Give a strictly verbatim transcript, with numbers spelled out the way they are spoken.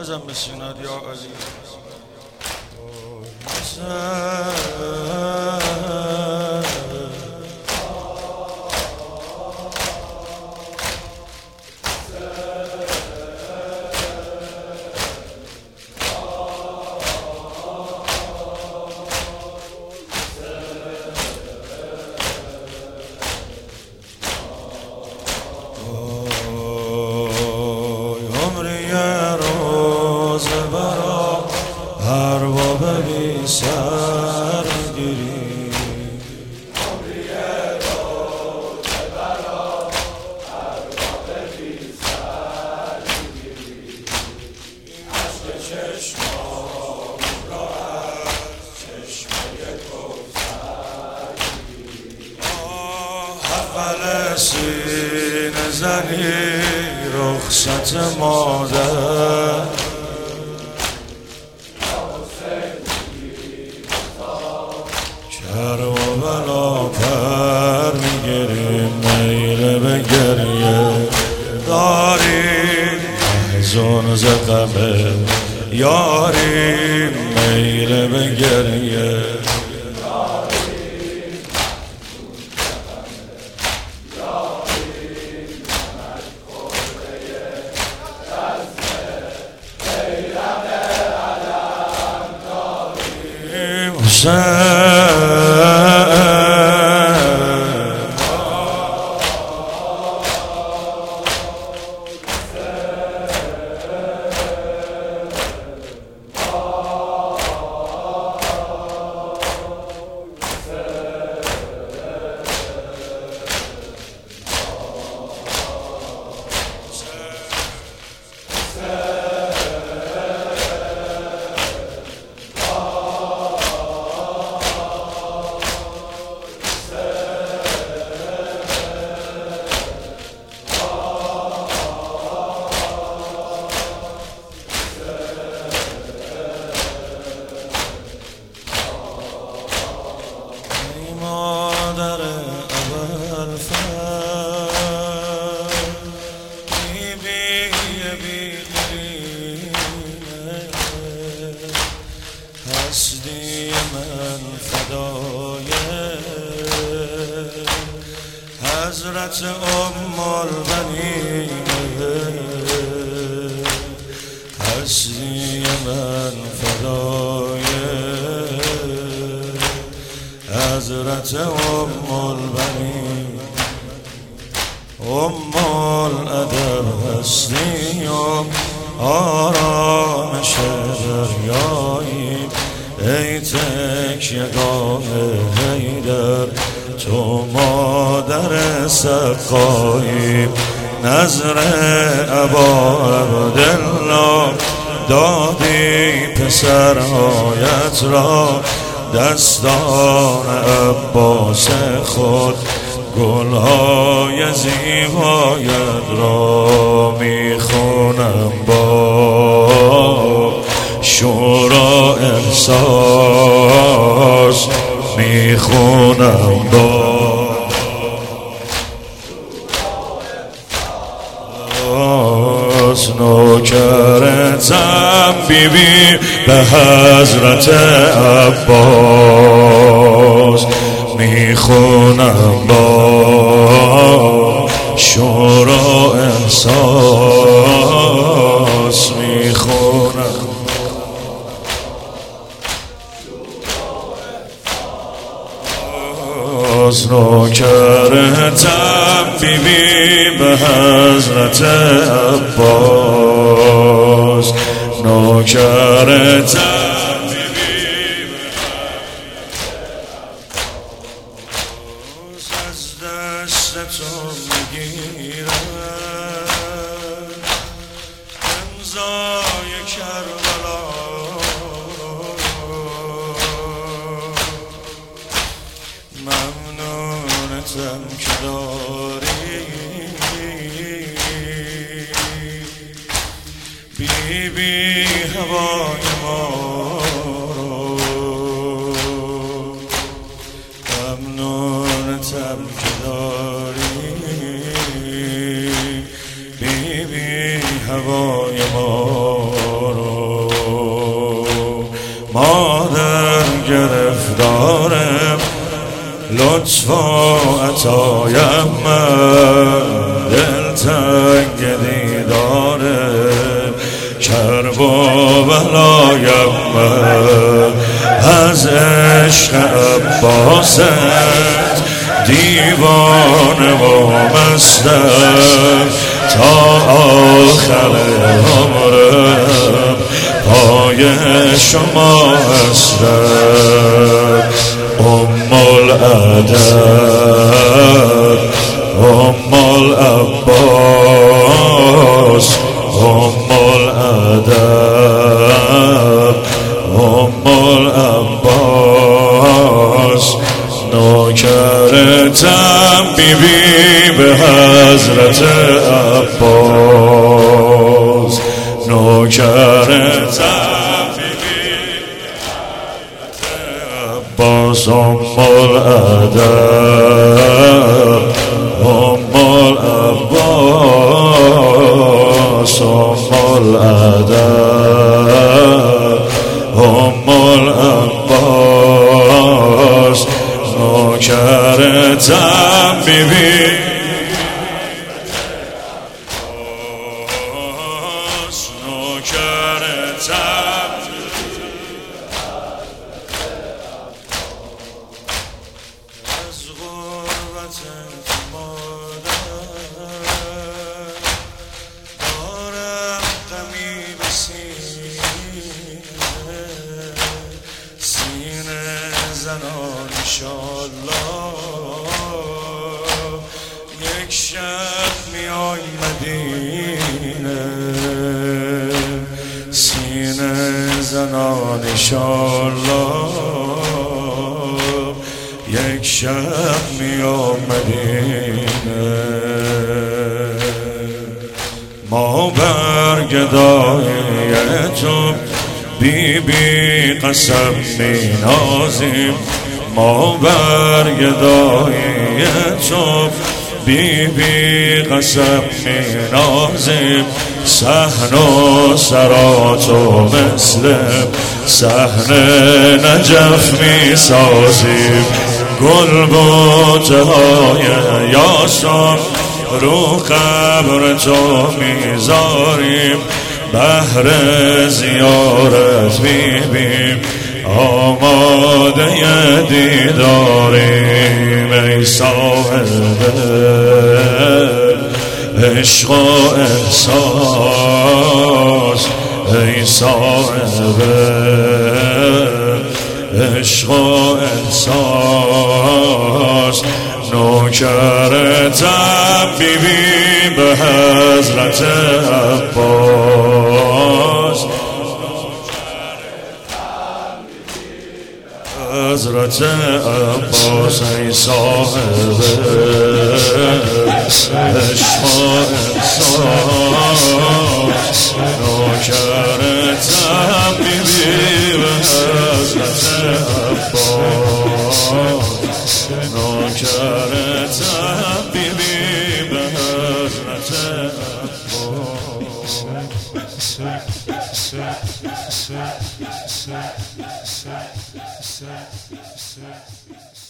بزن به سینات یا علی. سرگیری عمری روز برا ارباب بی سرگیری عشق چشمام را از چشمه کوثر گیری اول سینه زنی رخصت مادر کرم و بلا پر میگیریم میل به گریه داریم محزون ز غم یاریم میل به گریه مادر اول فر بی بی بی هستی من فدای حضرت ام البنین هستی من فدای حضرت ام البنین ام الادب هستی و آرامش دریایی ای تکیه‌گاه حیدر تو مادر سقایی نظر ابا عبدالله دادی پسرهایت را دستان عباس خود گلهای زیبایت را میخونم با شورا احساس میخونم با نوکرتم بی بی به حضرت عباس میخونم با شورا احساس میخونم نوکرتم بی بی به حضرت عباس نوکرتم بی بی به حضرت عباس از دست تو میگیرم امضای کربلا ممنونتم که داری بی بی هوای ما رو ممنونتم که داری بی بی هوای ما رو دارم لطف و عطایم من دلتنگ دیدارم کرب و بلایم من از عشق عباست دیوانه و مستم تا آخر عمرم پای شما هستم ام الادب ام العباس ام الادب ام العباس نوکرتم بی بی به حضرت عباس نوکرتم بی بی به حضرت عباس ام الادب ام العباس ام الادب ام العباس نوکرتم بی بی نوکرتم از غربت مادر دارم غمی به سینه سینه زنان انشالله یک شب میای مدینه سینه زنان انشالله یک شب میای مدینه ما برگدای تو بی بی قسم می نازیم ما برگدای تو بی بی قسم می نازیم صحن و سراتو مثل صحن نجف می سازیم گل بوته های یاسون رو قبر تو میذاریم بهر زیارت بیبیم آماده دیداریم ای صاحب عشق و احساس ای صاحب عشق و احساس نوکرتم بی بی به حضرت عباس حضرت عباس ای صاحب عشق و احساس نوکرتم بی بی به حضرت عباس نوکرتم بی بی به حضرت عباس